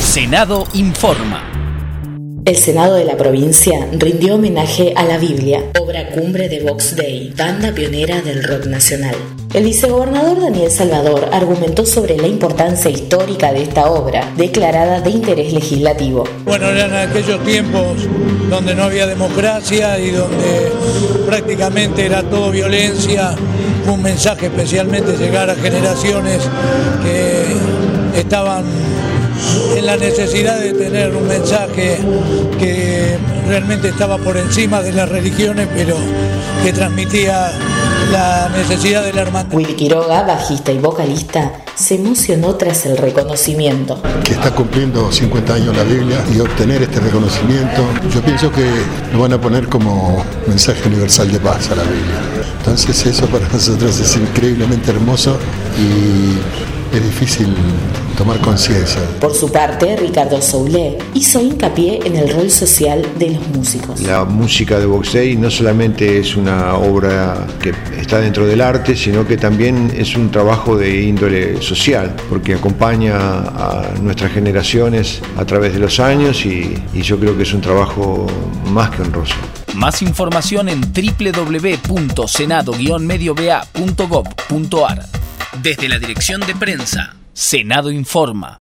Senado informa. El Senado de la provincia rindió homenaje a la Biblia, obra cumbre de Vox Day, banda pionera del rock nacional. El vicegobernador Daniel Salvador argumentó sobre la importancia histórica de esta obra, declarada de interés legislativo. Bueno, eran aquellos tiempos donde no había democracia y donde prácticamente era todo violencia. Fue un mensaje especialmente llegar a generaciones que estaban en la necesidad de tener un mensaje que realmente estaba por encima de las religiones, pero que transmitía la necesidad de la hermandad. Willy Quiroga, bajista y vocalista, se emocionó tras el reconocimiento. Que está cumpliendo 50 años la Biblia y obtener este reconocimiento, yo pienso que lo van a poner como mensaje universal de paz a la Biblia. Entonces eso para nosotros es increíblemente hermoso y es difícil tomar conciencia. Por su parte, Ricardo Soule hizo hincapié en el rol social de los músicos. La música de Vox Day no solamente es una obra que está dentro del arte, sino que también es un trabajo de índole social, porque acompaña a nuestras generaciones a través de los años y yo creo que es un trabajo más que honroso. Más información en www.senado-medioba.gov.ar. Desde la Dirección de Prensa, Senado informa.